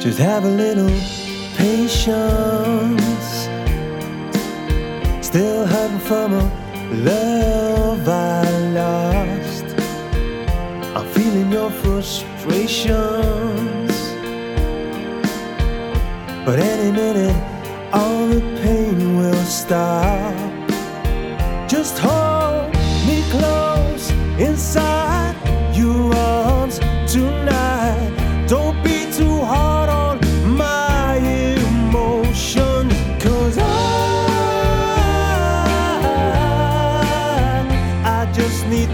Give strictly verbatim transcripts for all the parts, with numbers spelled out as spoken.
Just have a little patience. Still hurting from a love I lost. I'm feeling your frustrations, but any minute all the pain will stop. Just hold me close inside your arms tonight. Don't be too hard on my emotion, 'cause I, I just need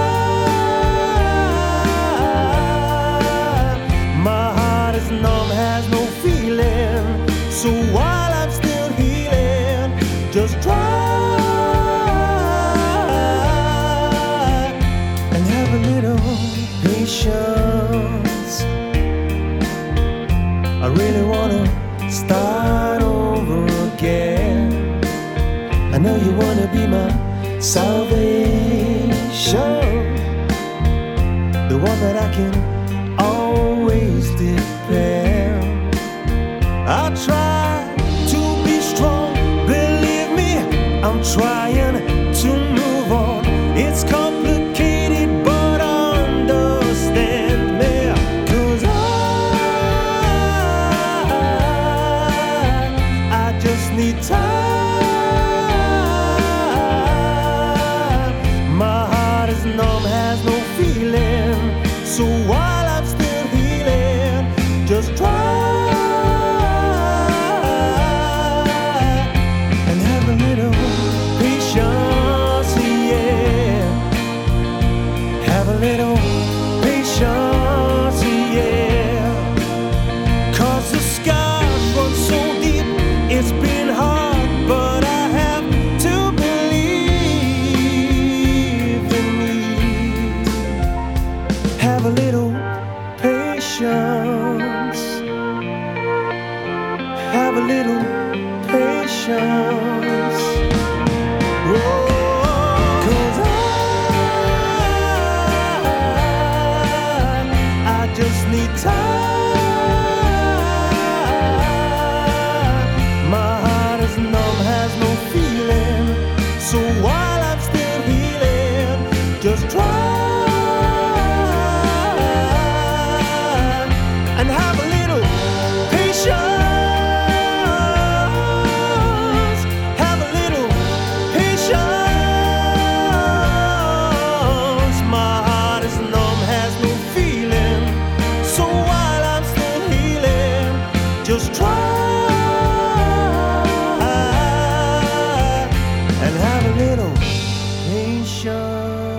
time. My heart is numb, has no feeling, so while I'm still healing, just try and have a little patience. I really wanna start over again. I know you wanna be my salvation, the one that I can always depend. I try to be strong, believe me, I'm trying to move on. It's complicated, but understand me, 'cause I, I just need time. My heart is numb, has no feeling, so while I'm still healing, just try and have a little patience, yeah. Have a little patience, yeah. 'Cause the scars run so deep, it's been hard, but I have to believe in me. Have a little patience. Have a little patience. Whoa. 'Cause I, I just need time. My heart is numb, has no feeling, so while I'm still healing, just try and have a little patience. Have a little patience. My heart is numb, has no feeling, so while I'm still healing, just try and have a little patience.